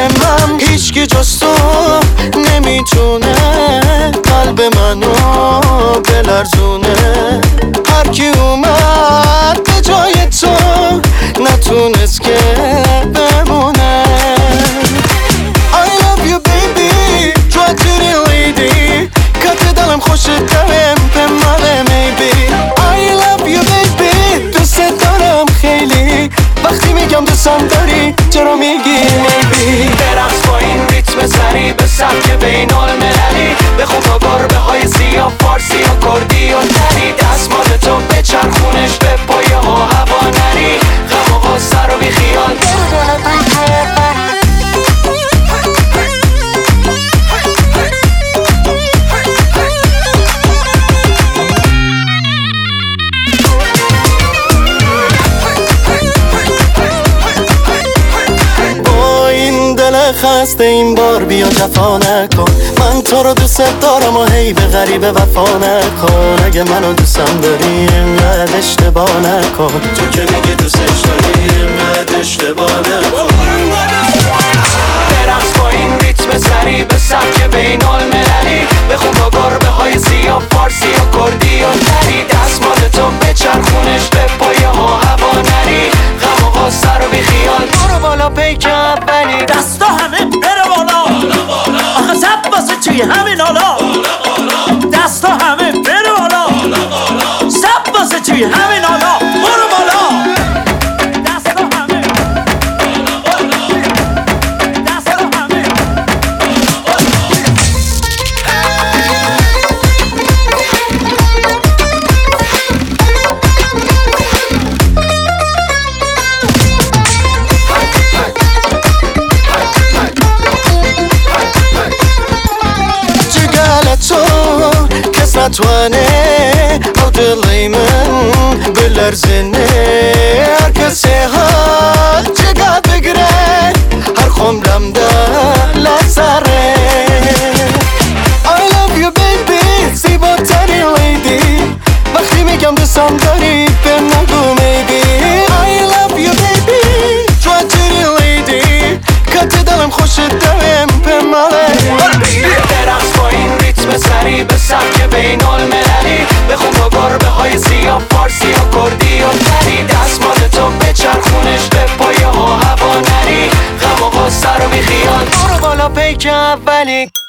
من هیچکی جز تو نمیتونه قلب منو بلرزونه. هر کی اومد به جای تو نتونست که بمونه. I love you baby جواتری لیدی کت دلم خوشت دارم به من میبی. I love you baby دوست دارم خیلی وقتی میگم دوستم داری چرا میگی میبی. برقص با این ریتم سری به سبک بین المللی بخون با گربه های سیاه فارسی و کردی و دری. دستمال تو به چرخونش به پایه ها هوا نری. غم و غصه رو بی خیال خسته این بار بیا جفا نکن. من تو رو دوست دارم و هی به غریبه وفا نکن. اگه منو دوستم داری اینقدر اشتباه نکن. تو که میگی دوستش داری اینقدر اشتباه نکن. برقص با این ریتم سری به سبک بین المللی بخون با گربه های سیاه فارسی و کردی و دری. دستمال تو به چرخونش به پایه ها هوا نری. غم و غصه رو بی خیال برو بالا پیک اولی دستا همه بره بالا آخه زب واسه چی همین حالا. دستا همه بره بالا زب واسه چی همین حالا. برو بالا دستا همه دستا همه. نتوانه او دلی من بلرزنه. هر کسی ها جگه بگره هر خمرم در لحظره. I love you baby زیباتری لیدی وقتی میگم دوستم داری به نگو میبی. I love you baby جواتری لیدی کت دلم خوشت دارم به ماله. برقص با این ریتم سری به سبک بین المللی بخون با گربه های سیاه فارسی و کردی و دری. دستمال تو به چرخونش به پایه ها هوا نری. غم و غصه رو بی خیال برو بالا پیک اولی